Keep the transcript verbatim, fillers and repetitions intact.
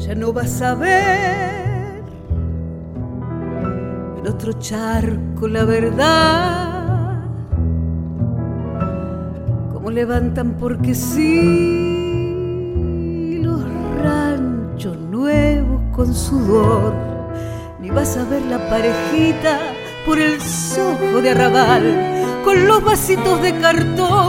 ya no vas a ver en otro charco la verdad, como levantan porque sí los ranchos nuevos con sudor, ni vas a ver la parejita por el sojo de arrabal con los vasitos de cartón